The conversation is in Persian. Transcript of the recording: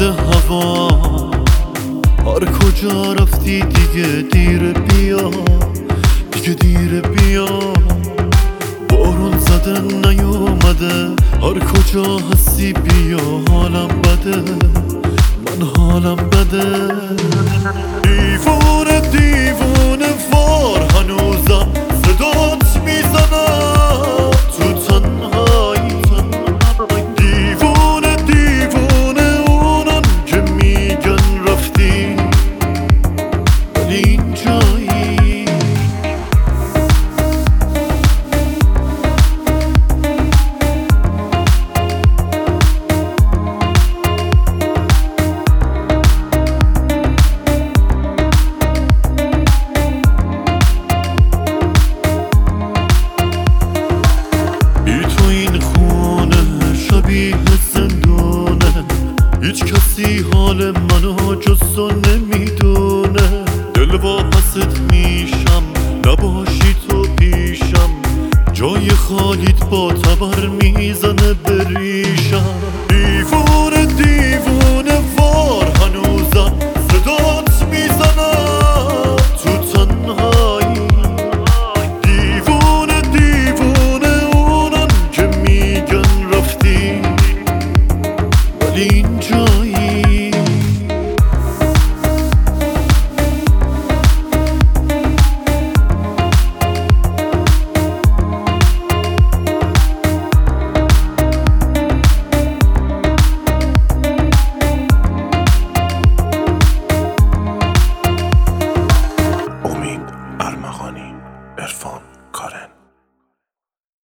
هوا، هر کجا رفتی دیگه دیر بیا، دیگه دیر بیا. بارون زده نیومده، هر کجا هستی بیا. حالم بده، من حالم بده. دیوونه دیوونه وار هنوزم صدات میزنم تو تنهایی. دیوونه دیوونه اونان که میگن رفتی ولی اینجایی. شبیه زندونه، هیچ کسی حال منو جز تو نمیدونه. دل با پست میشم نباشی تو پیشم، جای خالیت با تبر میزنه بریشم. دیوونه دیوونه وار هنوزم صدات میزنم تو تنهایی. دیوونه دیوونه اونان که میگن رفتی ولی اینجایی. امید ارمغانی، عرفان کارن.